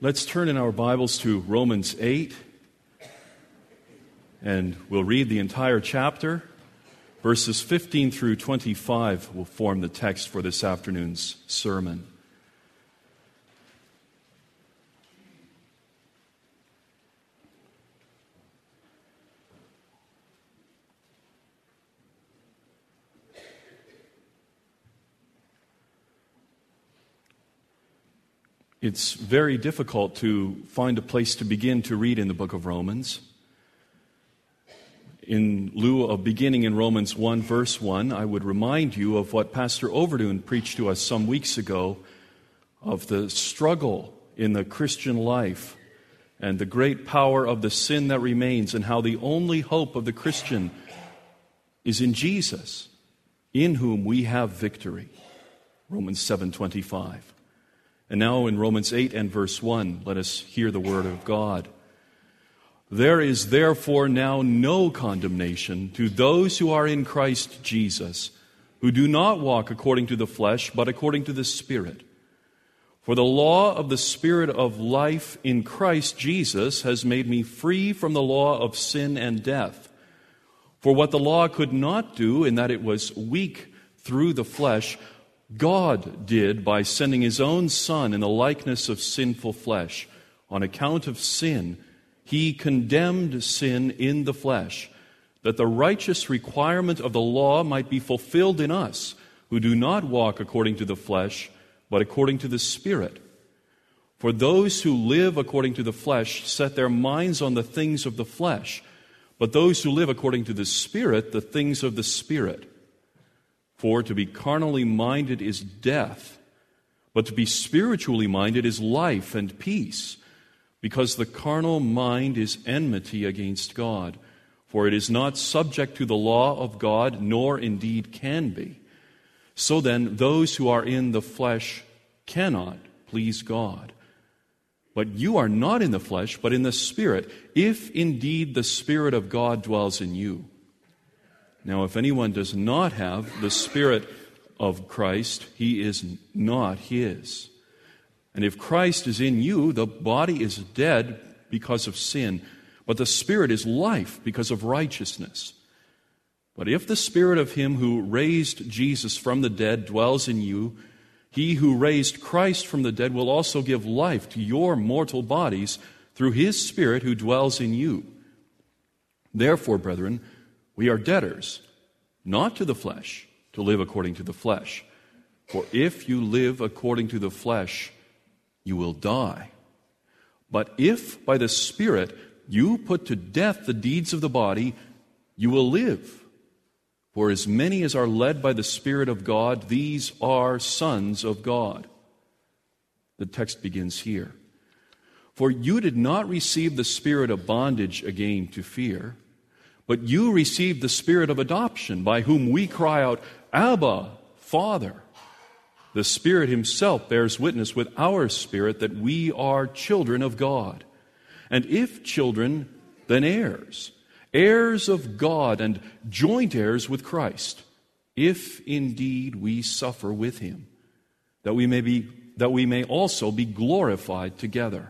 Let's turn in our Bibles to Romans 8, and we'll read the entire chapter. Verses 15 through 25 will form the text for this afternoon's sermon. It's very difficult to find a place to begin to read in the book of Romans. In lieu of beginning in Romans 1, verse 1, I would remind you of what Pastor Overdoon preached to us some weeks ago of the struggle in the Christian life and the great power of the sin that remains, and how the only hope of the Christian is in Jesus, in whom we have victory. Romans 7:25. And now in Romans 8 and verse 1, let us hear the word of God. There is therefore now no condemnation to those who are in Christ Jesus, who do not walk according to the flesh, but according to the Spirit. For the law of the Spirit of life in Christ Jesus has made me free from the law of sin and death. For what the law could not do, in that it was weak through the flesh, God did by sending His own Son in the likeness of sinful flesh. On account of sin, He condemned sin in the flesh, that the righteous requirement of the law might be fulfilled in us, who do not walk according to the flesh, but according to the Spirit. For those who live according to the flesh set their minds on the things of the flesh, but those who live according to the Spirit, the things of the Spirit. For to be carnally minded is death, but to be spiritually minded is life and peace. Because the carnal mind is enmity against God, for it is not subject to the law of God, nor indeed can be. So then, those who are in the flesh cannot please God. But you are not in the flesh, but in the Spirit, if indeed the Spirit of God dwells in you. Now, if anyone does not have the Spirit of Christ, he is not His. And if Christ is in you, the body is dead because of sin, but the Spirit is life because of righteousness. But if the Spirit of Him who raised Jesus from the dead dwells in you, He who raised Christ from the dead will also give life to your mortal bodies through His Spirit who dwells in you. Therefore, brethren, we are debtors, not to the flesh, to live according to the flesh. For if you live according to the flesh, you will die. But if by the Spirit you put to death the deeds of the body, you will live. For as many as are led by the Spirit of God, these are sons of God. The text begins here. For you did not receive the spirit of bondage again to fear, but you received the Spirit of adoption, by whom we cry out, Abba, Father. The Spirit Himself bears witness with our spirit that we are children of God. And if children, then heirs, heirs of God and joint heirs with Christ, if indeed we suffer with Him, that we may also be glorified together.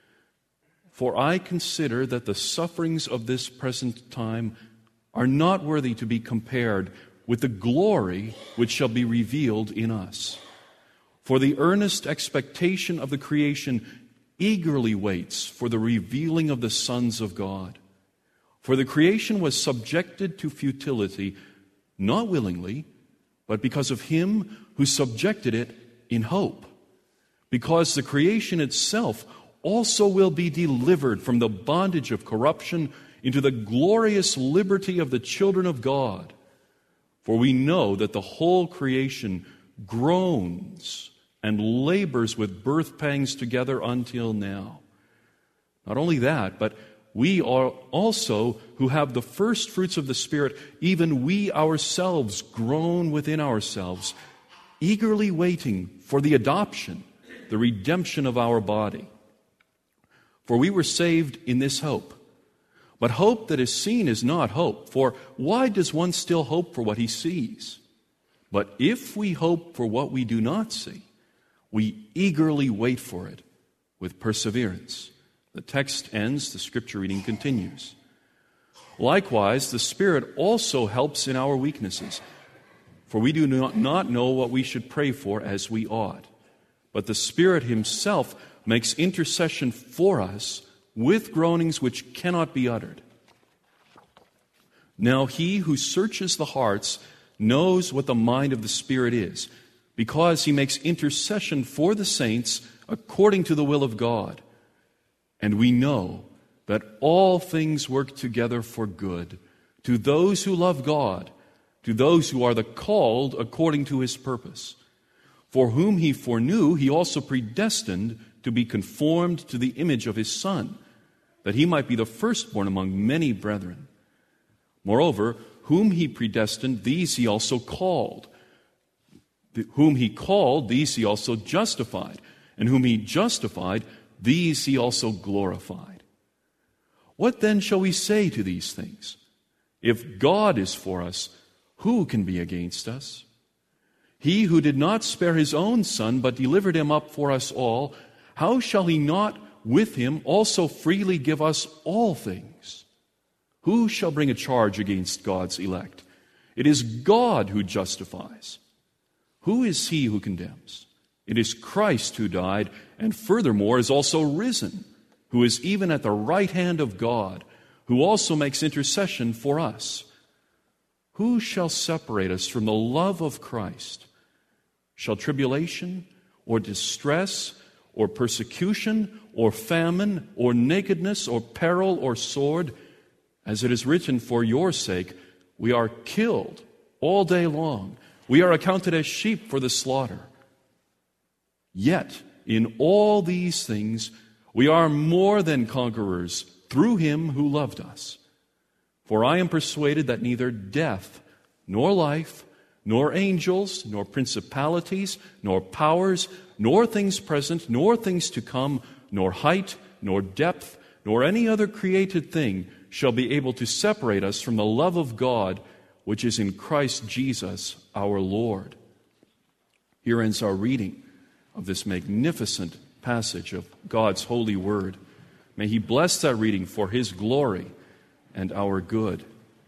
For I consider that the sufferings of this present time are not worthy to be compared with the glory which shall be revealed in us. For the earnest expectation of the creation eagerly waits for the revealing of the sons of God. For the creation was subjected to futility, not willingly, but because of Him who subjected it in hope. Because the creation itself also will be delivered from the bondage of corruption into the glorious liberty of the children of God. For we know that the whole creation groans and labors with birth pangs together until now. Not only that, but we are also who have the first fruits of the Spirit, even we ourselves groan within ourselves, eagerly waiting for the adoption, the redemption of our body. For we were saved in this hope. But hope that is seen is not hope. For why does one still hope for what he sees? But if we hope for what we do not see, we eagerly wait for it with perseverance. The text ends, the scripture reading continues. Likewise, the Spirit also helps in our weaknesses, for we do not know what we should pray for as we ought. But the Spirit Himself makes intercession for us with groanings which cannot be uttered. Now He who searches the hearts knows what the mind of the Spirit is, because He makes intercession for the saints according to the will of God. And we know that all things work together for good to those who love God, to those who are the called according to His purpose. For whom He foreknew, He also predestined to be conformed to the image of His Son, that He might be the firstborn among many brethren. Moreover, whom He predestined, these He also called. Whom He called, these He also justified. And whom He justified, these He also glorified. What then shall we say to these things? If God is for us, who can be against us? He who did not spare His own Son, but delivered Him up for us all, how shall He not with Him also freely give us all things? Who shall bring a charge against God's elect? It is God who justifies. Who is he who condemns? It is Christ who died, and furthermore is also risen, who is even at the right hand of God, who also makes intercession for us. Who shall separate us from the love of Christ? Shall tribulation, or distress, or persecution, or famine, or nakedness, or peril, or sword? As it is written, for your sake we are killed all day long. We are accounted as sheep for the slaughter. Yet, in all these things, we are more than conquerors through Him who loved us. For I am persuaded that neither death, nor life, nor angels, nor principalities, nor powers, nor things present, nor things to come, nor height, nor depth, nor any other created thing shall be able to separate us from the love of God, which is in Christ Jesus our Lord. Here ends our reading of this magnificent passage of God's holy word. May He bless that reading for His glory and our good.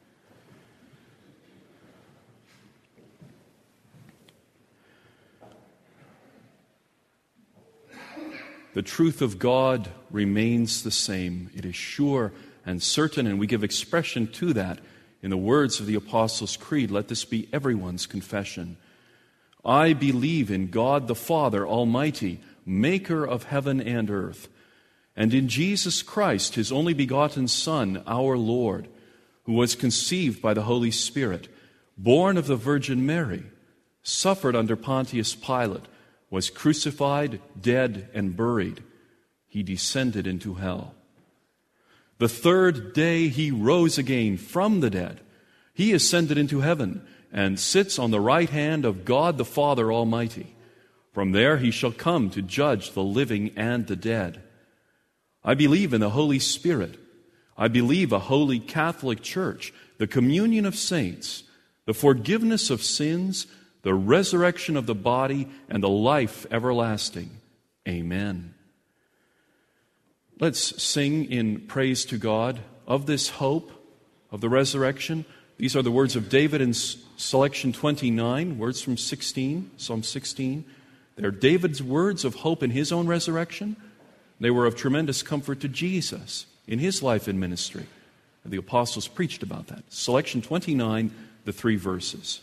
The truth of God remains the same. It is sure and certain, and we give expression to that in the words of the Apostles' Creed. Let this be everyone's confession. I believe in God the Father Almighty, maker of heaven and earth, and in Jesus Christ, His only begotten Son, our Lord, who was conceived by the Holy Spirit, born of the Virgin Mary, suffered under Pontius Pilate, was crucified, dead, and buried. He descended into hell. The third day He rose again from the dead. He ascended into heaven and sits on the right hand of God the Father Almighty. From there He shall come to judge the living and the dead. I believe in the Holy Spirit. I believe a holy Catholic Church, the communion of saints, the forgiveness of sins, the resurrection of the body, and the life everlasting. Amen. Let's sing in praise to God of this hope of the resurrection. These are the words of David in selection 29, words from Psalm 16. They're David's words of hope in his own resurrection. They were of tremendous comfort to Jesus in His life and ministry. The apostles preached about that. Selection 29, the 3 verses.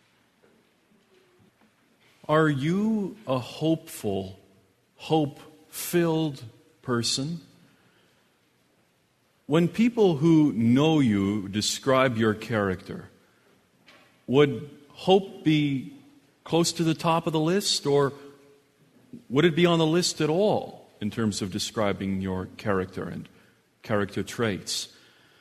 Are you a hopeful, hope-filled person? When people who know you describe your character, would hope be close to the top of the list, or would it be on the list at all in terms of describing your character and character traits?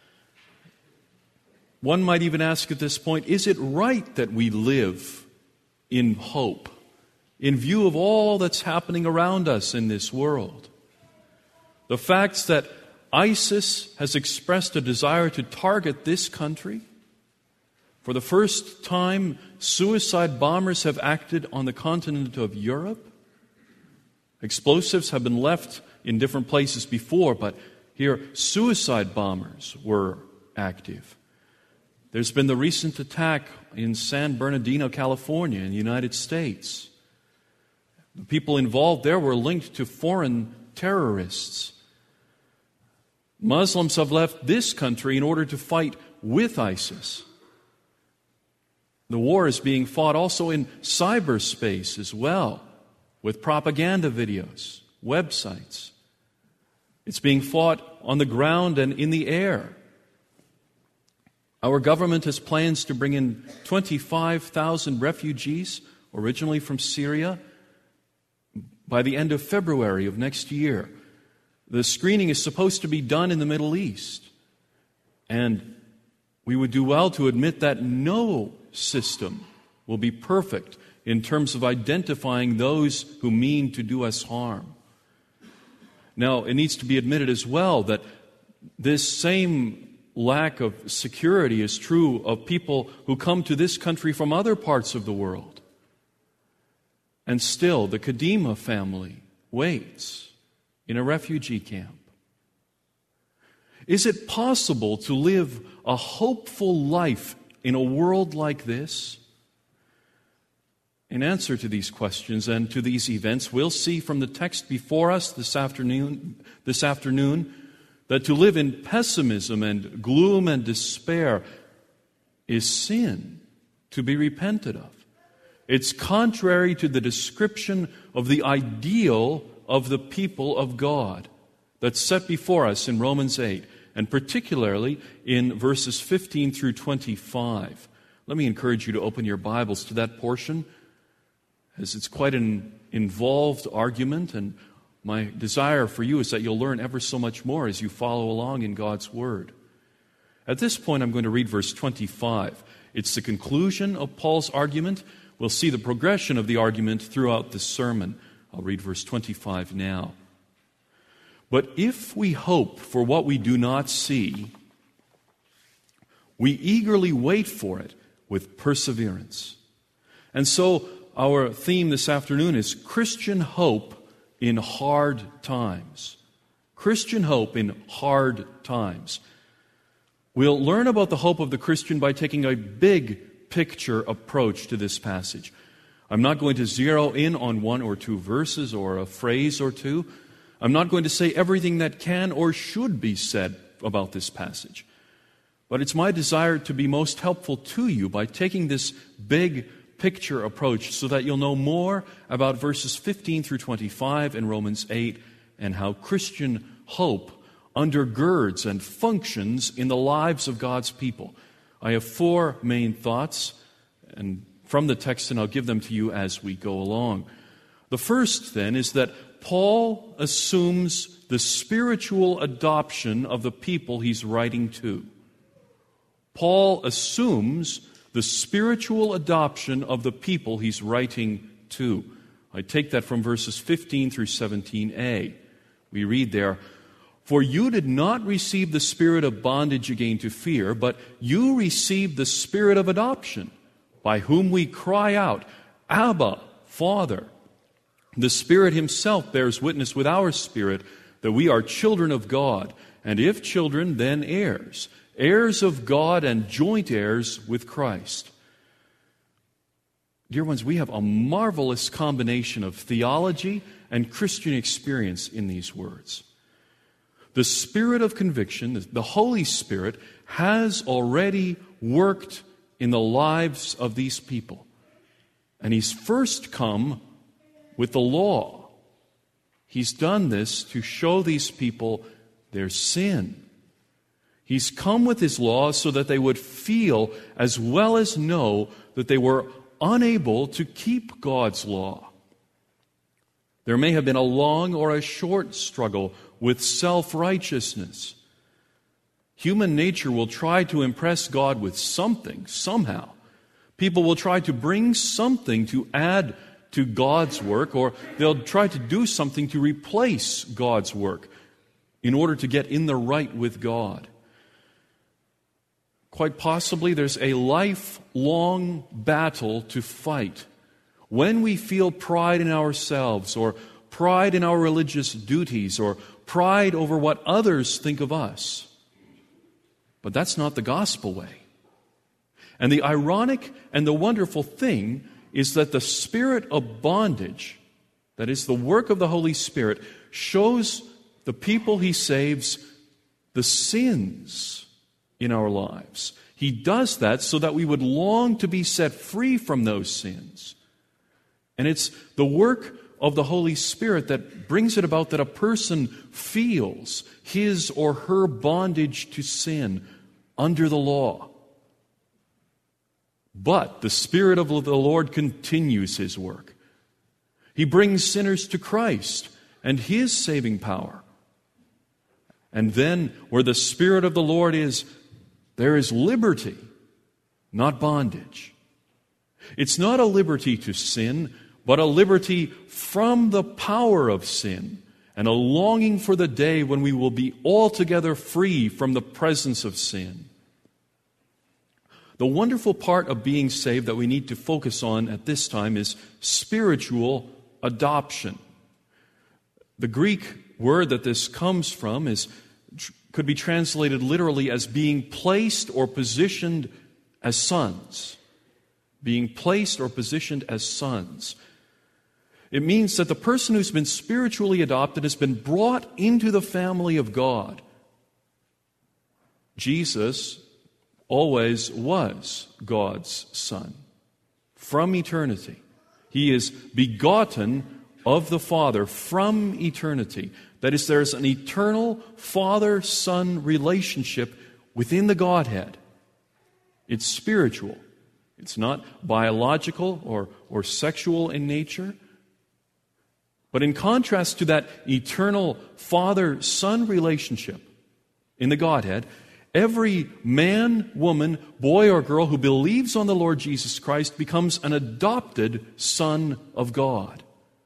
One might even ask at this point, is it right that we live in hope in view of all that's happening around us in this world? The facts that ISIS has expressed a desire to target this country. For the first time, suicide bombers have acted on the continent of Europe. Explosives have been left in different places before, but here suicide bombers were active. There's been the recent attack in San Bernardino, California, in the United States. The people involved there were linked to foreign terrorists. Muslims have left this country in order to fight with ISIS. The war is being fought also in cyberspace as well, with propaganda videos, websites. It's being fought on the ground and in the air. Our government has plans to bring in 25,000 refugees, originally from Syria, by the end of February of next year. The screening is supposed to be done in the Middle East. And we would do well to admit that no system will be perfect in terms of identifying those who mean to do us harm. Now, it needs to be admitted as well that this same lack of security is true of people who come to this country from other parts of the world. And still, the Kadima family waits in a refugee camp. Is it possible to live a hopeful life in a world like this? In answer to these questions and to these events, we'll see from the text before us this afternoon that to live in pessimism and gloom and despair is sin to be repented of. It's contrary to the description of the ideal of the people of God that's set before us in Romans 8, and particularly in verses 15 through 25. Let me encourage you to open your Bibles to that portion, as it's quite an involved argument, and my desire for you is that you'll learn ever so much more as you follow along in God's Word. At this point, I'm going to read verse 25. It's the conclusion of Paul's argument. We'll see the progression of the argument throughout the sermon. I'll read verse 25 now. But if we hope for what we do not see, we eagerly wait for it with perseverance. And so our theme this afternoon is Christian hope in hard times. Christian hope in hard times. We'll learn about the hope of the Christian by taking a big picture approach to this passage. I'm not going to zero in on one or two verses or a phrase or two. I'm not going to say everything that can or should be said about this passage. But it's my desire to be most helpful to you by taking this big picture approach so that you'll know more about verses 15 through 25 in Romans 8 and how Christian hope undergirds and functions in the lives of God's people. I have four main thoughts and from the text, and I'll give them to you as we go along. The first, then, is that Paul assumes the spiritual adoption of the people he's writing to. Paul assumes the spiritual adoption of the people he's writing to. I take that from verses 15 through 17a. We read there, "For you did not receive the spirit of bondage again to fear, but you received the spirit of adoption, by whom we cry out, 'Abba, Father.' The Spirit Himself bears witness with our spirit that we are children of God, and if children, then heirs, heirs of God and joint heirs with Christ." Dear ones, we have a marvelous combination of theology and Christian experience in these words. The Spirit of conviction, the Holy Spirit, has already worked in the lives of these people. And He's first come with the law. He's done this to show these people their sin. He's come with His law so that they would feel as well as know that they were unable to keep God's law. There may have been a long or a short struggle with self-righteousness. Human nature will try to impress God with something, somehow. People will try to bring something to add to God's work, or they'll try to do something to replace God's work in order to get in the right with God. Quite possibly there's a lifelong battle to fight. When we feel pride in ourselves or pride in our religious duties, or pride over what others think of us. But that's not the gospel way. And the ironic and the wonderful thing is that the spirit of bondage, that is the work of the Holy Spirit, shows the people He saves the sins in our lives. He does that so that we would long to be set free from those sins. And it's the work of the Holy Spirit that brings it about that a person feels his or her bondage to sin under the law. But the Spirit of the Lord continues His work. He brings sinners to Christ and His saving power. And then, where the Spirit of the Lord is, there is liberty, not bondage. It's not a liberty to sin, but a liberty from the power of sin, and a longing for the day when we will be altogether free from the presence of sin. The wonderful part of being saved that we need to focus on at this time is spiritual adoption. The Greek word that this comes from could be translated literally as being placed or positioned as sons. Being placed or positioned as sons. It means that the person who's been spiritually adopted has been brought into the family of God. Jesus always was God's Son from eternity. He is begotten of the Father from eternity. That is, there's an eternal Father-Son relationship within the Godhead. It's spiritual. It's not biological or sexual in nature. But in contrast to that eternal Father-Son relationship in the Godhead, every man, woman, boy, or girl who believes on the Lord Jesus Christ becomes an adopted son of God.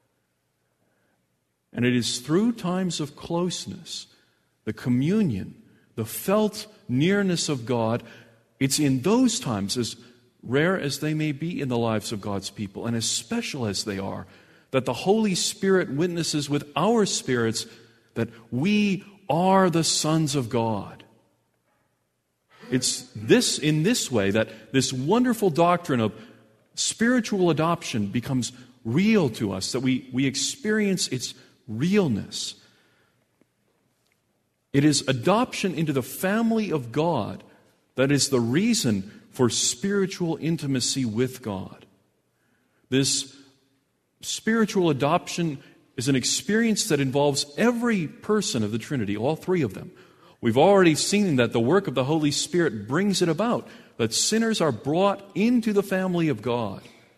And it is through times of closeness, the communion, the felt nearness of God, it's in those times, as rare as they may be in the lives of God's people, and as special as they are, that the Holy Spirit witnesses with our spirits that we are the sons of God. It's in this way that this wonderful doctrine of spiritual adoption becomes real to us, that we experience its realness. It is adoption into the family of God that is the reason for spiritual intimacy with God. This spiritual adoption is an experience that involves every person of the Trinity, all three of them. We've already seen that the work of the Holy Spirit brings it about, that sinners are brought into the family of God.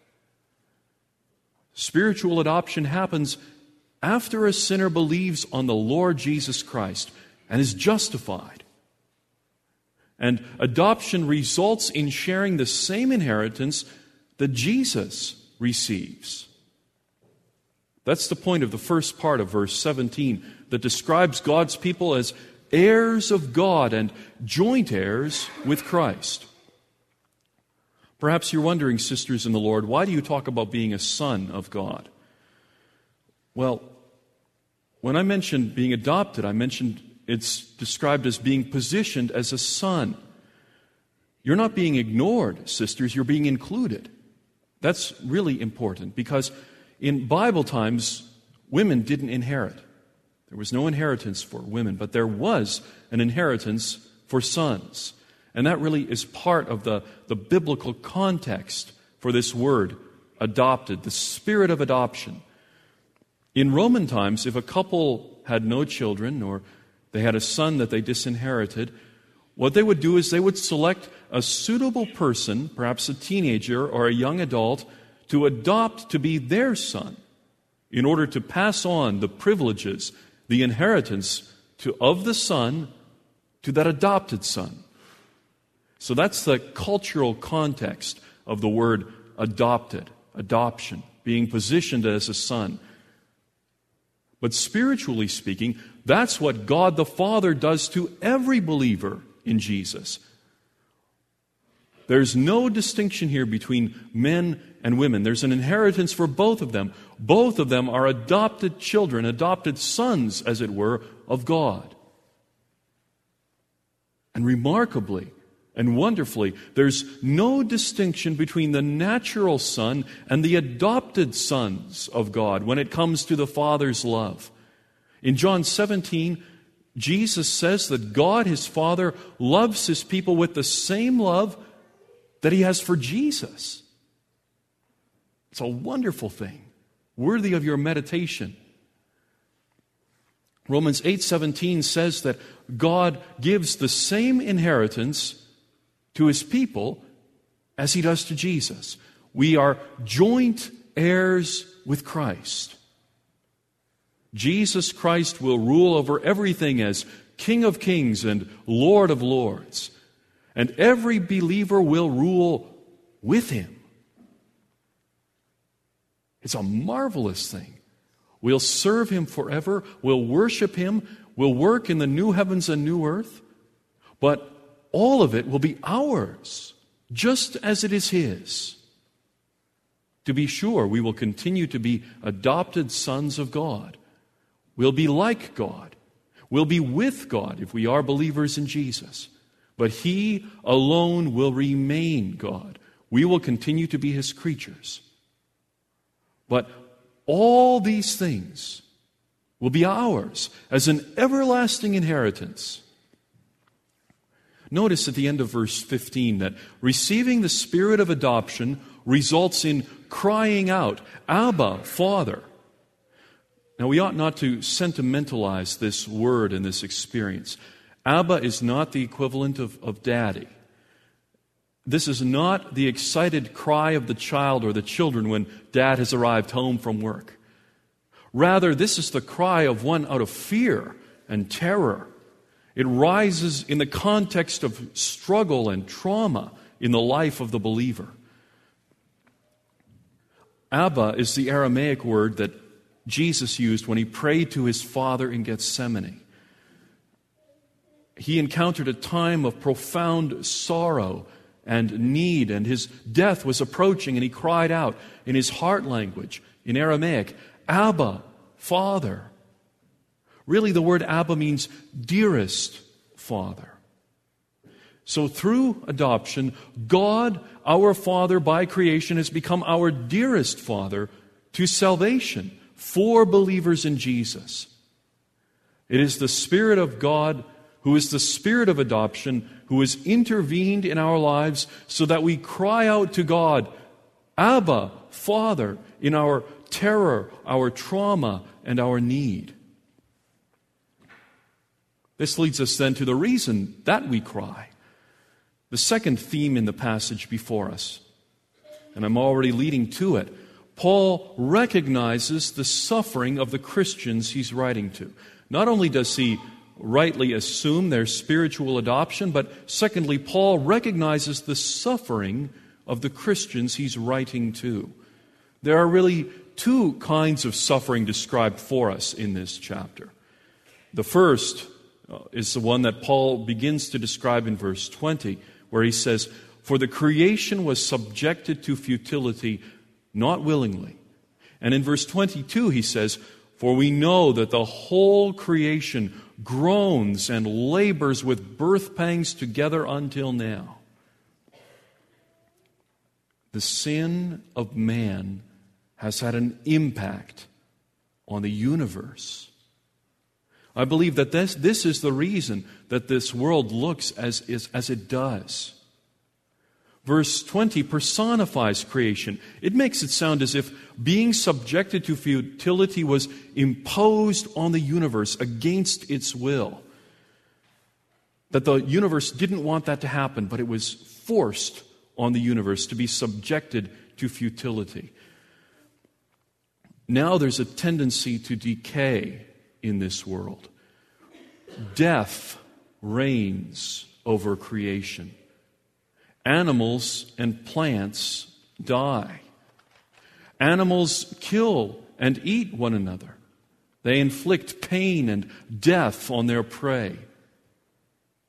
Spiritual adoption happens after a sinner believes on the Lord Jesus Christ and is justified. And adoption results in sharing the same inheritance that Jesus receives. That's the point of the first part of verse 17 that describes God's people as heirs of God and joint heirs with Christ. Perhaps you're wondering, sisters in the Lord, why do you talk about being a son of God? Well, when I mentioned being adopted, I mentioned it's described as being positioned as a son. You're not being ignored, sisters, you're being included. That's really important because in Bible times, women didn't inherit. There was no inheritance for women, but there was an inheritance for sons. And that really is part of the biblical context for this word, adopted, the spirit of adoption. In Roman times, if a couple had no children or they had a son that they disinherited, what they would do is they would select a suitable person, perhaps a teenager or a young adult, to adopt to be their son in order to pass on the privileges, the inheritance of the son to that adopted son. So that's the cultural context of the word adopted, adoption, being positioned as a son. But spiritually speaking, that's what God the Father does to every believer in Jesus. there's no distinction here between men and women. There's an inheritance for both of them. Both of them are adopted children, adopted sons, as it were, of God. And remarkably and wonderfully, there's no distinction between the natural son and the adopted sons of God when it comes to the Father's love. In John 17, Jesus says that God, His Father, loves His people with the same love that He has for Jesus. It's a wonderful thing, worthy of your meditation. Romans 8:17 says that God gives the same inheritance to His people as He does to Jesus. We are joint heirs with Christ. Jesus Christ will rule over everything as King of Kings and Lord of Lords. And every believer will rule with Him. It's a marvelous thing. We'll serve Him forever. We'll worship Him. We'll work in the new heavens and new earth. But all of it will be ours, just as it is His. To be sure, we will continue to be adopted sons of God. We'll be like God. We'll be with God if we are believers in Jesus. But He alone will remain God. We will continue to be His creatures. But all these things will be ours as an everlasting inheritance. Notice at the end of verse 15 that receiving the Spirit of adoption results in crying out, Abba, Father. Now, we ought not to sentimentalize this word and this experience. Abba is not the equivalent of daddy. This is not the excited cry of the child or the children when dad has arrived home from work. Rather, this is the cry of one out of fear and terror. It rises in the context of struggle and trauma in the life of the believer. Abba is the Aramaic word that Jesus used when He prayed to His Father in Gethsemane. He encountered a time of profound sorrow and need, and His death was approaching, and He cried out in His heart language, in Aramaic, Abba, Father. Really, the word Abba means dearest Father. So through adoption, God, our Father by creation, has become our dearest Father to salvation for believers in Jesus. It is the Spirit of God who is the Spirit of adoption, who has intervened in our lives so that we cry out to God, Abba, Father, in our terror, our trauma, and our need. This leads us then to the reason that we cry. The second theme in the passage before us, and I'm already leading to it. Paul recognizes the suffering of the Christians he's writing to. Not only does he rightly assume their spiritual adoption, but secondly, Paul recognizes the suffering of the Christians he's writing to. There are really two kinds of suffering described for us in this chapter. The first is the one that Paul begins to describe in verse 20, where he says, For the creation was subjected to futility, not willingly. And in verse 22 he says, For we know that the whole creation groans and labors with birth pangs together until now. The sin of man has had an impact on the universe. I believe that this is the reason that this world looks as it does. Verse 20 personifies creation. It makes it sound as if being subjected to futility was imposed on the universe against its will. That the universe didn't want that to happen, but it was forced on the universe to be subjected to futility. Now there's a tendency to decay in this world. Death reigns over creation. Animals and plants die. Animals kill and eat one another. They inflict pain and death on their prey.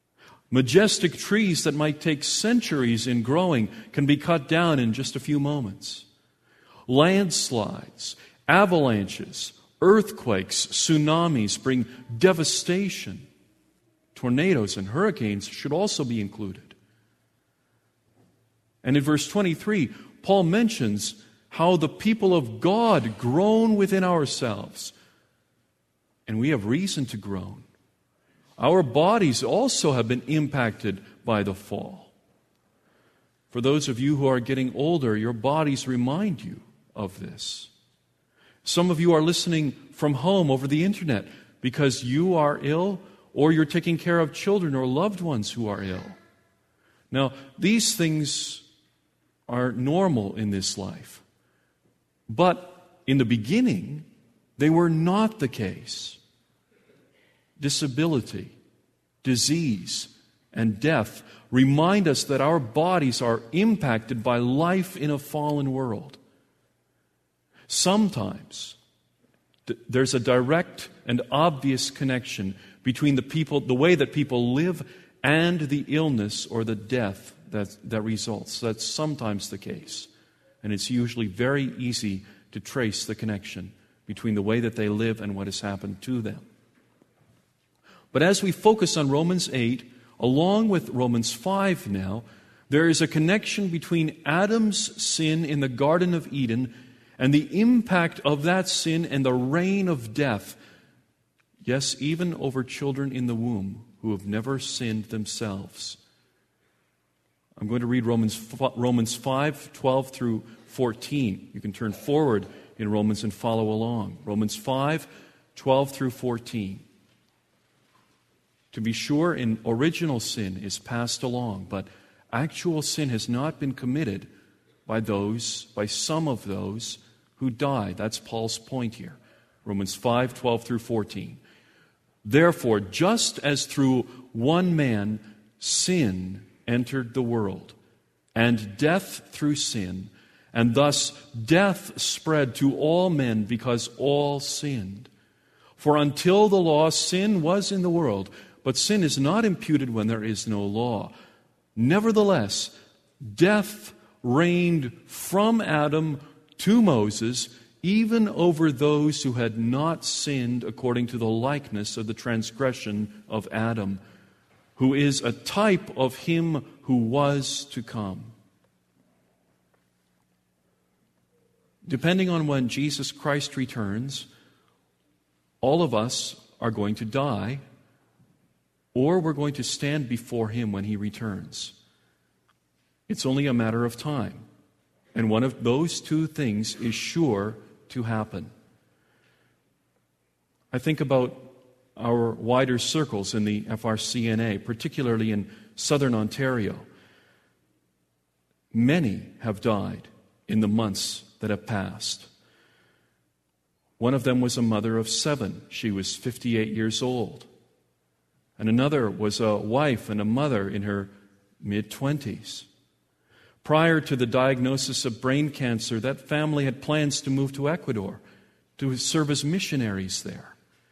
Majestic trees that might take centuries in growing can be cut down in just a few moments. Landslides, avalanches, earthquakes, tsunamis bring devastation. Tornadoes and hurricanes should also be included. And in verse 23, Paul mentions how the people of God groan within ourselves. And we have reason to groan. Our bodies also have been impacted by the fall. For those of you who are getting older, your bodies remind you of this. Some of you are listening from home over the internet because you are ill or you're taking care of children or loved ones who are ill. Now, these things are normal in this life. But in the beginning, they were not the case. Disability, disease, and death remind us that our bodies are impacted by life in a fallen world. Sometimes there's a direct and obvious connection between the way that people live and the illness or the death that results. That's sometimes the case. And it's usually very easy to trace the connection between the way that they live and what has happened to them. But as we focus on Romans 8, along with Romans 5 now, there is a connection between Adam's sin in the Garden of Eden and the impact of that sin and the reign of death, yes, even over children in the womb who have never sinned themselves. I'm going to read Romans 5, 12 through 14. You can turn forward in Romans and follow along. Romans 5, 12 through 14. To be sure, original sin is passed along, but actual sin has not been committed by some of those who die. That's Paul's point here. Romans 5, 12 through 14. Therefore, just as through one man sin entered the world, and death through sin, and thus death spread to all men because all sinned. For until the law, sin was in the world, but sin is not imputed when there is no law. Nevertheless, death reigned from Adam to Moses, even over those who had not sinned according to the likeness of the transgression of Adam, who is a type of him who was to come. Depending on when Jesus Christ returns, all of us are going to die, or we're going to stand before him when he returns. It's only a matter of time. And one of those two things is sure to happen. I think about our wider circles in the FRCNA, particularly in southern Ontario. Many have died in the months that have passed. One of them was a mother of 7. She was 58 years old. And another was a wife and a mother in her mid-20s. Prior to the diagnosis of brain cancer, that family had plans to move to Ecuador to serve as missionaries there.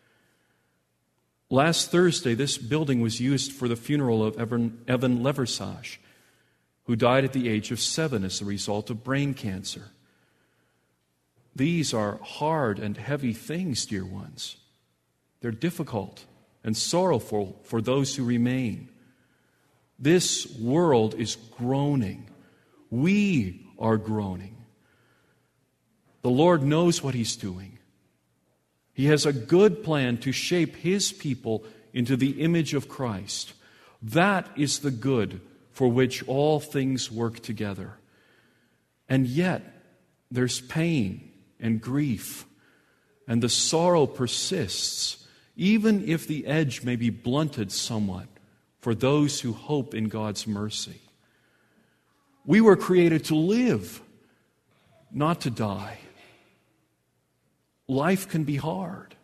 Last Thursday, this building was used for the funeral of Evan Leversage, who died at the age of 7 as a result of brain cancer. These are hard and heavy things, dear ones. They're difficult and sorrowful for those who remain. This world is groaning. We are groaning. The Lord knows what He's doing. He has a good plan to shape His people into the image of Christ. That is the good for which all things work together. And yet, there's pain and grief, and the sorrow persists, even if the edge may be blunted somewhat for those who hope in God's mercy. We were created to live, not to die. Life can be hard.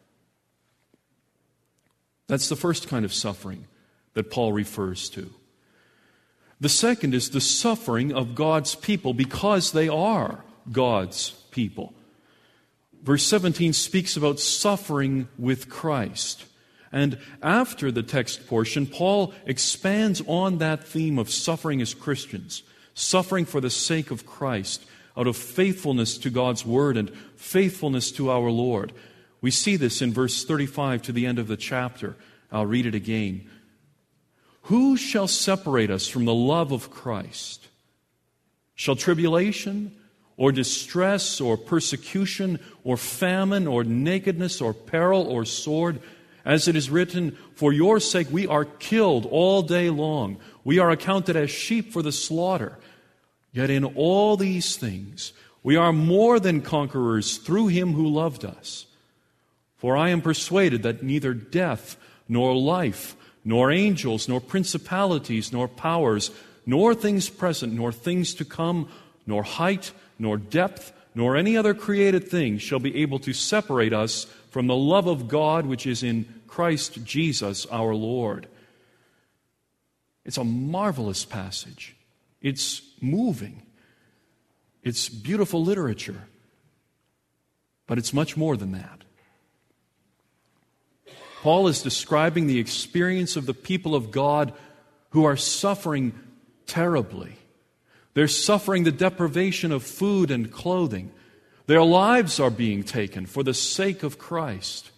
That's the first kind of suffering that Paul refers to. The second is the suffering of God's people because they are God's people. Verse 17 speaks about suffering with Christ. And after the text portion, Paul expands on that theme of suffering as Christians, suffering for the sake of Christ, out of faithfulness to God's Word and faithfulness to our Lord. We see this in verse 35 to the end of the chapter. I'll read it again. Who shall separate us from the love of Christ? Shall tribulation, or distress, or persecution, or famine, or nakedness, or peril, or sword? As it is written, for your sake we are killed all day long. We are accounted as sheep for the slaughter. Yet in all these things we are more than conquerors through Him who loved us. For I am persuaded that neither death, nor life, nor angels, nor principalities, nor powers, nor things present, nor things to come, nor height, nor depth, nor any other created thing shall be able to separate us from the love of God which is in Christ Jesus our Lord. It's a marvelous passage. It's moving. It's beautiful literature. But it's much more than that. Paul is describing the experience of the people of God who are suffering terribly. They're suffering the deprivation of food and clothing. Their lives are being taken for the sake of Christ.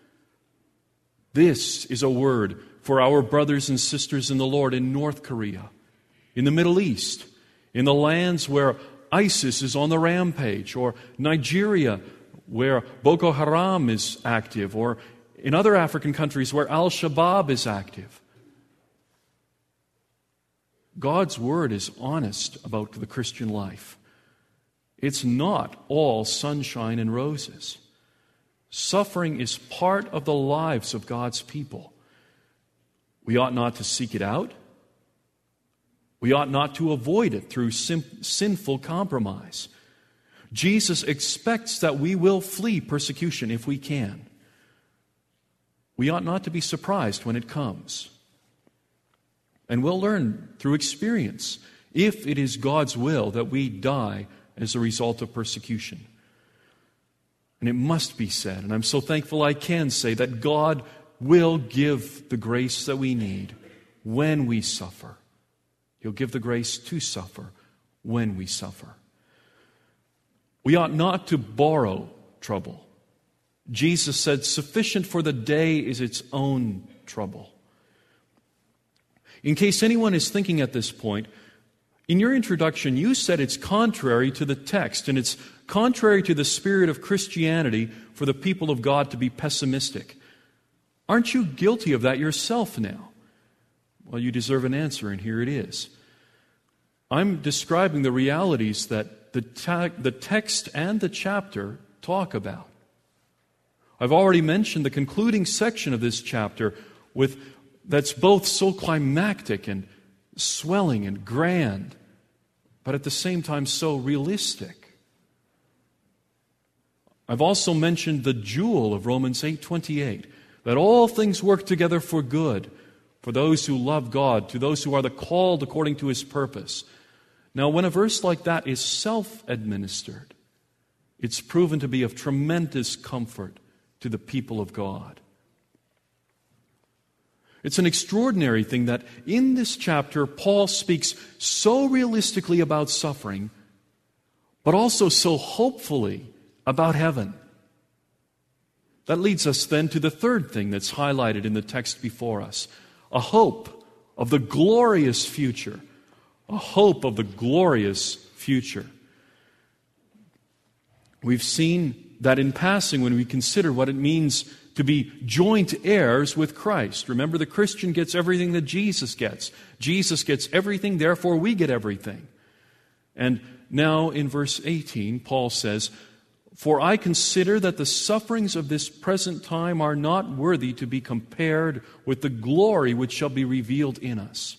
This is a word for our brothers and sisters in the Lord in North Korea, in the Middle East, in the lands where ISIS is on the rampage, or Nigeria, where Boko Haram is active, or in other African countries where Al-Shabaab is active. God's Word is honest about the Christian life. It's not all sunshine and roses. Suffering is part of the lives of God's people. We ought not to seek it out. We ought not to avoid it through sinful compromise. Jesus expects that we will flee persecution if we can. We ought not to be surprised when it comes. And we'll learn through experience if it is God's will that we die as a result of persecution. And it must be said, and I'm so thankful I can say, that God will give the grace that we need when we suffer. He'll give the grace to suffer when we suffer. We ought not to borrow trouble. Jesus said, sufficient for the day is its own trouble. In case anyone is thinking at this point, in your introduction, you said it's contrary to the text, and it's contrary to the spirit of Christianity for the people of God to be pessimistic. Aren't you guilty of that yourself now? Well, you deserve an answer, and here it is. I'm describing the realities that the text and the chapter talk about. I've already mentioned the concluding section of this chapter that's both so climactic and swelling and grand, but at the same time so realistic. I've also mentioned the jewel of Romans 8:28, that all things work together for good, for those who love God, to those who are the called according to His purpose. Now, when a verse like that is self-administered, it's proven to be of tremendous comfort to the people of God. It's an extraordinary thing that in this chapter, Paul speaks so realistically about suffering, but also so hopefully about heaven. That leads us then to the third thing that's highlighted in the text before us, a hope of the glorious future. A hope of the glorious future. We've seen that in passing when we consider what it means to be joint heirs with Christ. Remember, the Christian gets everything that Jesus gets. Jesus gets everything, therefore we get everything. And now in verse 18, Paul says, for I consider that the sufferings of this present time are not worthy to be compared with the glory which shall be revealed in us.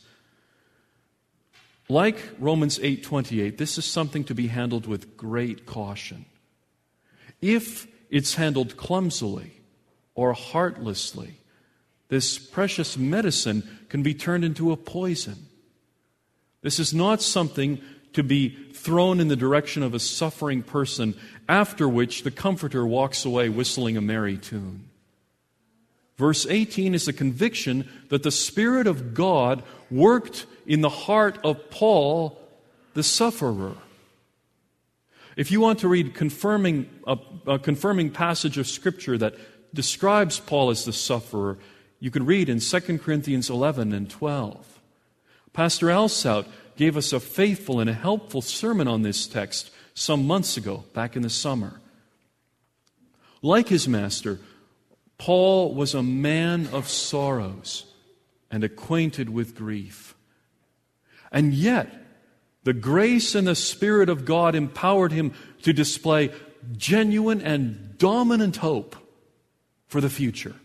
Like Romans 8:28, this is something to be handled with great caution. If it's handled clumsily or heartlessly, this precious medicine can be turned into a poison. This is not something to be thrown in the direction of a suffering person, after which the comforter walks away whistling a merry tune. Verse 18 is a conviction that the Spirit of God worked in the heart of Paul, the sufferer. If you want to read a confirming passage of Scripture that describes Paul as the sufferer, you could read in 2 Corinthians 11 and 12. Pastor Alsout gave us a faithful and a helpful sermon on this text some months ago, back in the summer. Like his master, Paul was a man of sorrows and acquainted with grief. And yet, the grace and the Spirit of God empowered him to display genuine and dominant hope for the future.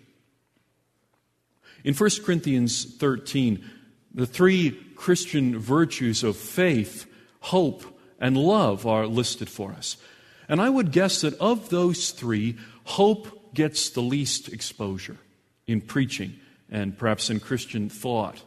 In 1 Corinthians 13, the three Christian virtues of faith, hope, and love are listed for us. And I would guess that of those three, hope gets the least exposure in preaching and perhaps in Christian thought.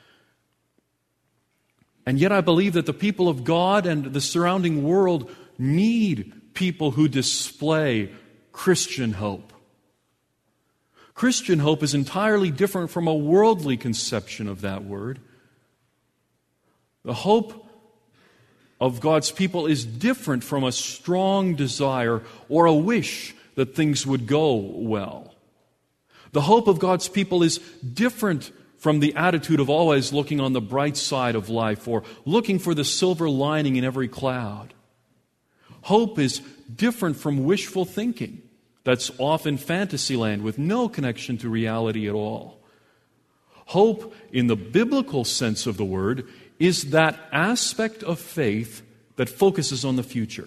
And yet I believe that the people of God and the surrounding world need people who display Christian hope. Christian hope is entirely different from a worldly conception of that word. The hope of God's people is different from a strong desire or a wish that things would go well. The hope of God's people is different from the attitude of always looking on the bright side of life or looking for the silver lining in every cloud. Hope is different from wishful thinking that's often fantasy land with no connection to reality at all. Hope, in the biblical sense of the word, is that aspect of faith that focuses on the future.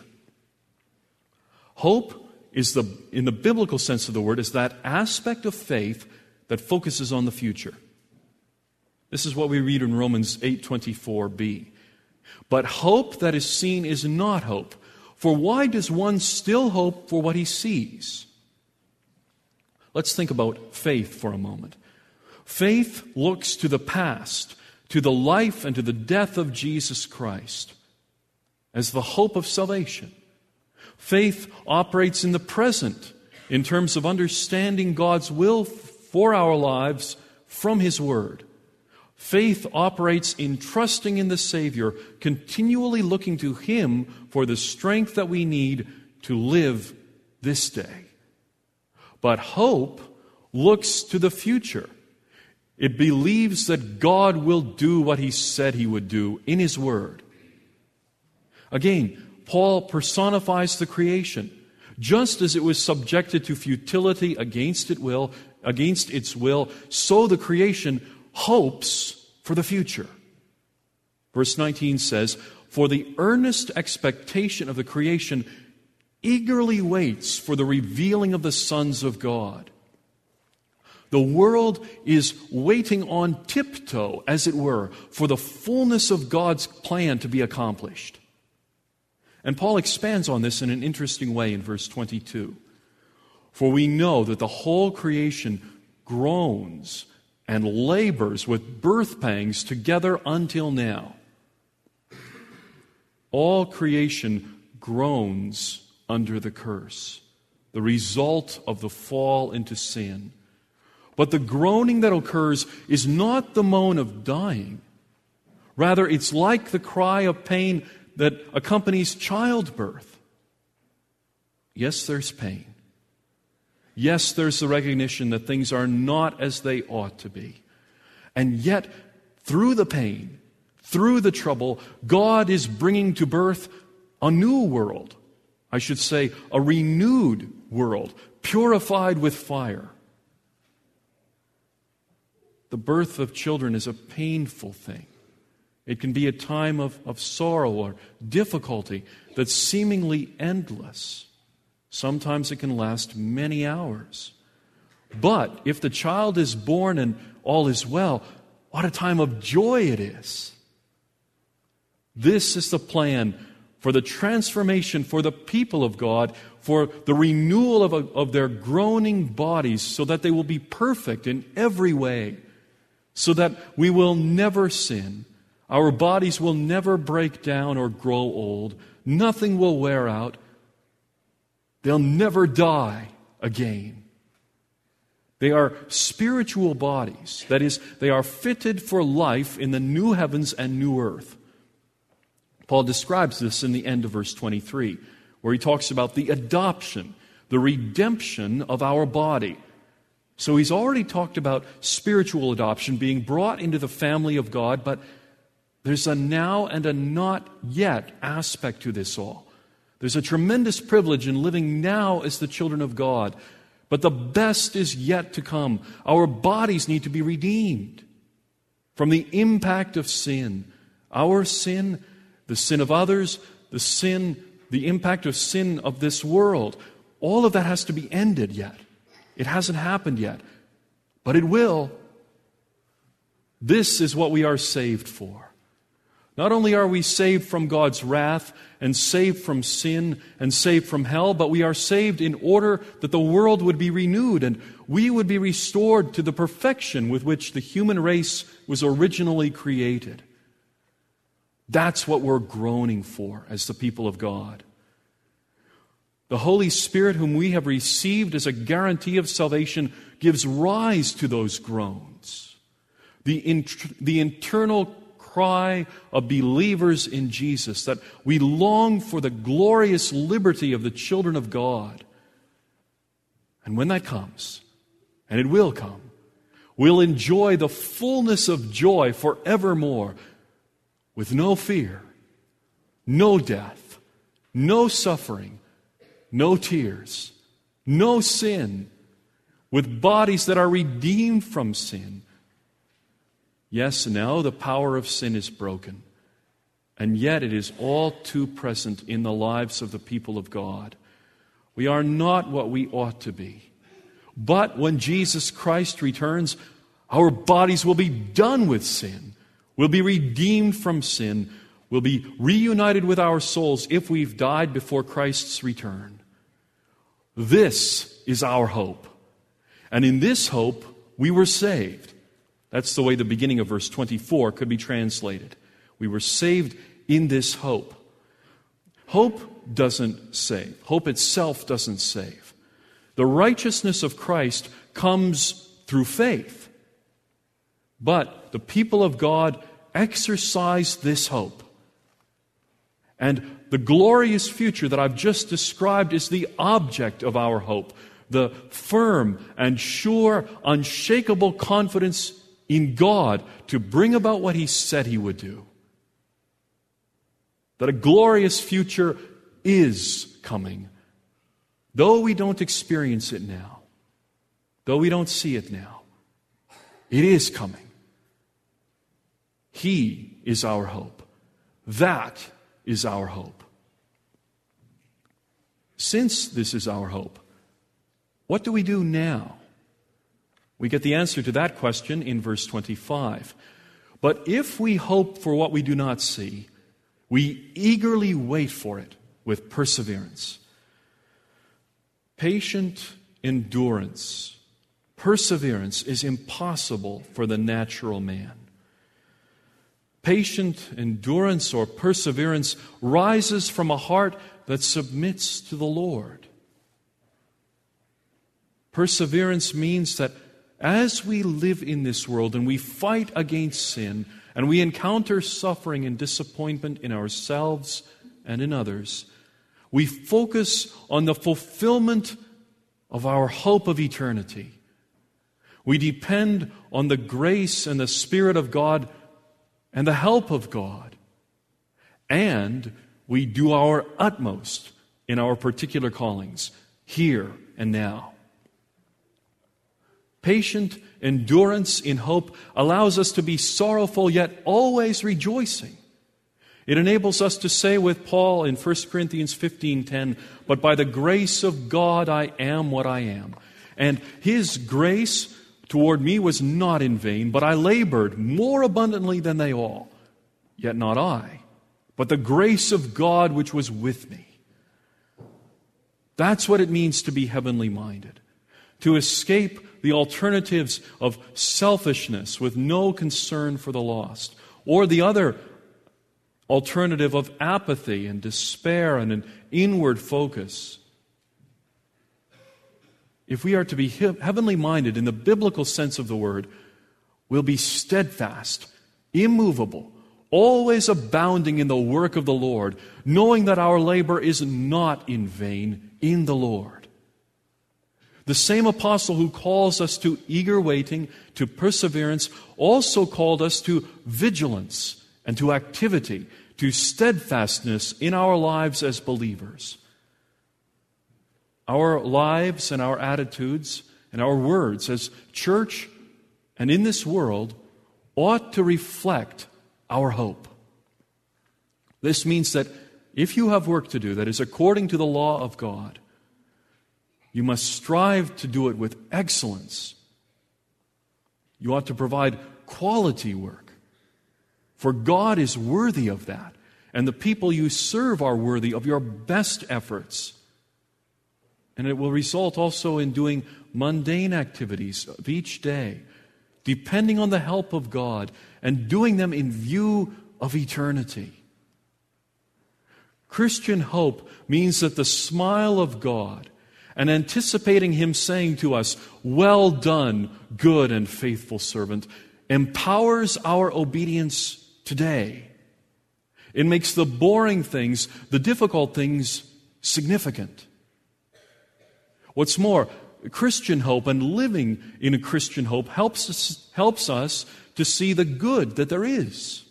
Hope is in the biblical sense of the word, is that aspect of faith that focuses on the future. This is what we read in Romans 8:24b. But hope that is seen is not hope. For why does one still hope for what he sees? Let's think about faith for a moment. Faith looks to the past, to the life and to the death of Jesus Christ as the hope of salvation. Faith operates in the present in terms of understanding God's will for our lives from His Word. Faith operates in trusting in the Savior, continually looking to Him for the strength that we need to live this day. But hope looks to the future. It believes that God will do what He said He would do in His Word. Again, Paul personifies the creation. Just as it was subjected to futility against its will, so the creation hopes for the future. Verse 19 says, "For the earnest expectation of the creation eagerly waits for the revealing of the sons of God." The world is waiting on tiptoe, as it were, for the fullness of God's plan to be accomplished. And Paul expands on this in an interesting way in verse 22. "For we know that the whole creation groans and labors with birth pangs together until now." All creation groans under the curse, the result of the fall into sin. But the groaning that occurs is not the moan of dying. Rather, it's like the cry of pain that accompanies childbirth. Yes, there's pain. Yes, there's the recognition that things are not as they ought to be. And yet, through the pain, through the trouble, God is bringing to birth a new world. I should say, a renewed world, purified with fire. The birth of children is a painful thing. It can be a time of sorrow or difficulty that's seemingly endless. Sometimes it can last many hours. But if the child is born and all is well, what a time of joy it is. This is the plan for the transformation for the people of God, for the renewal of their groaning bodies so that they will be perfect in every way, so that we will never sin. Our bodies will never break down or grow old. Nothing will wear out. They'll never die again. They are spiritual bodies. That is, they are fitted for life in the new heavens and new earth. Paul describes this in the end of verse 23, where he talks about the adoption, the redemption of our body. So he's already talked about spiritual adoption, being brought into the family of God, but there's a now and a not yet aspect to this all. There's a tremendous privilege in living now as the children of God, but the best is yet to come. Our bodies need to be redeemed from the impact of sin. Our sin, the sin of others, the impact of sin of this world, all of that has to be ended yet. It hasn't happened yet, but it will. This is what we are saved for. Not only are we saved from God's wrath and saved from sin and saved from hell, but we are saved in order that the world would be renewed and we would be restored to the perfection with which the human race was originally created. That's what we're groaning for as the people of God. The Holy Spirit, whom we have received as a guarantee of salvation, gives rise to those groans. The internal cry of believers in Jesus, that we long for the glorious liberty of the children of God. And when that comes, and it will come, we'll enjoy the fullness of joy forevermore, with no fear, no death, no suffering, no tears, no sin, with bodies that are redeemed from sin. Yes, now the power of sin is broken, and yet it is all too present in the lives of the people of God. We are not what we ought to be. But when Jesus Christ returns, our bodies will be done with sin. We'll be redeemed from sin. We'll be reunited with our souls if we've died before Christ's return. This is our hope. And in this hope, we were saved. That's the way the beginning of verse 24 could be translated. We were saved in this hope. Hope doesn't save. Hope itself doesn't save. The righteousness of Christ comes through faith. But the people of God exercise this hope. And the glorious future that I've just described is the object of our hope. The firm and sure, unshakable confidence in God to bring about what He said He would do. That a glorious future is coming. Though we don't experience it now, though we don't see it now, it is coming. He is our hope. That is our hope. Since this is our hope, what do we do now? We get the answer to that question in verse 25. But if we hope for what we do not see, we eagerly wait for it with perseverance. Patient endurance, perseverance is impossible for the natural man. Patient endurance or perseverance rises from a heart that submits to the Lord. Perseverance means that as we live in this world and we fight against sin and we encounter suffering and disappointment in ourselves and in others, we focus on the fulfillment of our hope of eternity. We depend on the grace and the Spirit of God and the help of God. And we do our utmost in our particular callings, here and now. Patient endurance in hope allows us to be sorrowful yet always rejoicing. It enables us to say with Paul in 1 Corinthians 15:10, "But by the grace of God I am what I am. And His grace toward me was not in vain, but I labored more abundantly than they all. Yet not I, but the grace of God which was with me." That's what it means to be heavenly minded. To escape the alternatives of selfishness with no concern for the lost, or the other alternative of apathy and despair and an inward focus. if we are to be heavenly minded in the biblical sense of the word, will be steadfast, immovable, always abounding in the work of the Lord, knowing that our labor is not in vain in the Lord. The same apostle who calls us to eager waiting, to perseverance, also called us to vigilance and to activity, to steadfastness in our lives as believers. Our lives and our attitudes and our words as church and in this world ought to reflect our hope. This means that if you have work to do that is according to the law of God, you must strive to do it with excellence. You ought to provide quality work, for God is worthy of that, and the people you serve are worthy of your best efforts. And it will result also in doing mundane activities of each day, depending on the help of God, and doing them in view of eternity. Christian hope means that the smile of God, and anticipating Him saying to us, "Well done, good and faithful servant," empowers our obedience today. It makes the boring things, the difficult things, significant. What's more, Christian hope and living in a Christian hope helps us to see the good that there is.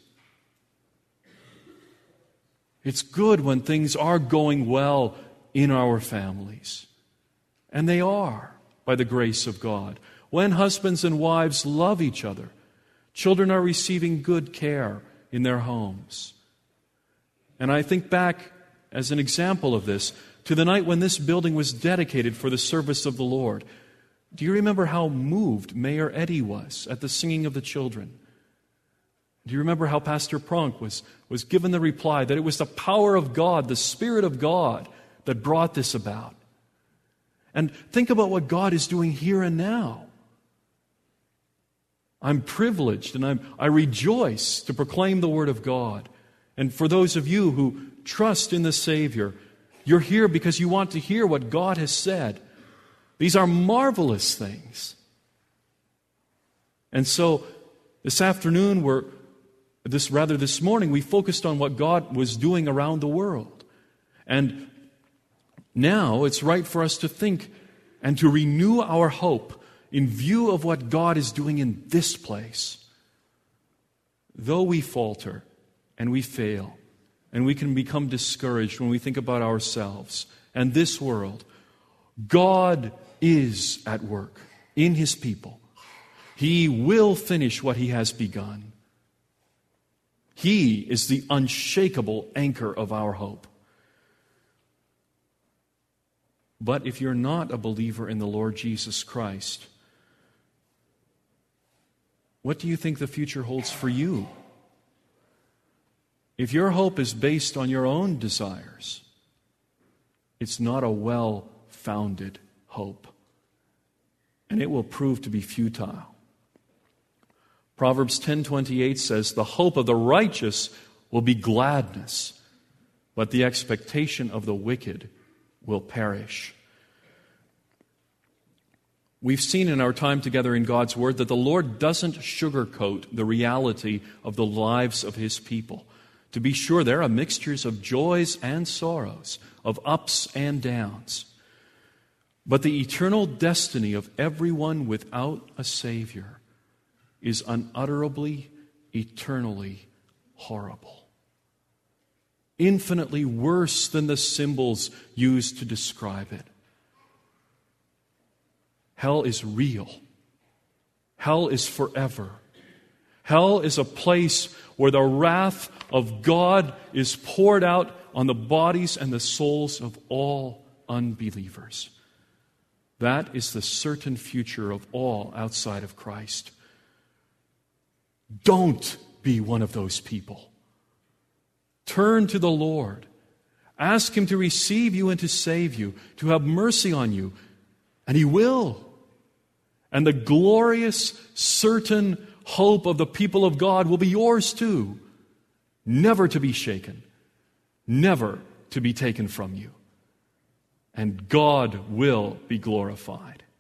It's good when things are going well in our families. And they are, by the grace of God. When husbands and wives love each other, children are receiving good care in their homes. And I think back, as an example of this, to the night when this building was dedicated for the service of the Lord. Do you remember how moved Mayor Eddie was at the singing of the children? Do you remember how Pastor Pronk was given the reply that it was the power of God, the Spirit of God, that brought this about? And think about what God is doing here and now. I'm privileged and I rejoice to proclaim the Word of God. And for those of you who trust in the Savior, you're here because you want to hear what God has said. These are marvelous things. And so this afternoon, this morning, we focused on what God was doing around the world. And now it's right for us to think and to renew our hope in view of what God is doing in this place. Though we falter and we fail, and we can become discouraged when we think about ourselves and this world, God is at work in His people. He will finish what He has begun. He is the unshakable anchor of our hope. But if you're not a believer in the Lord Jesus Christ, what do you think the future holds for you? If your hope is based on your own desires, it's not a well-founded hope, and it will prove to be futile. Proverbs 10:28 says, "The hope of the righteous will be gladness, but the expectation of the wicked will perish." We've seen in our time together in God's Word that the Lord doesn't sugarcoat the reality of the lives of His people. To be sure, there are mixtures of joys and sorrows, of ups and downs. But the eternal destiny of everyone without a Savior is unutterably, eternally horrible. Infinitely worse than the symbols used to describe it. Hell is real. Hell is forever. Hell is a place where the wrath of God is poured out on the bodies and the souls of all unbelievers. That is the certain future of all outside of Christ. Don't be one of those people. Turn to the Lord. Ask Him to receive you and to save you, to have mercy on you, and He will. And the glorious, certain hope of the people of God will be yours too, never to be shaken, never to be taken from you. And God will be glorified.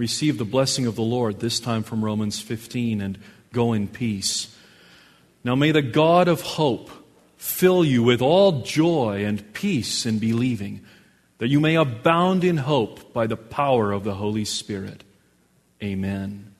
receive the blessing of the Lord, this time from Romans 15, and go in peace. Now may the God of hope fill you with all joy and peace in believing, that you may abound in hope by the power of the Holy Spirit. Amen.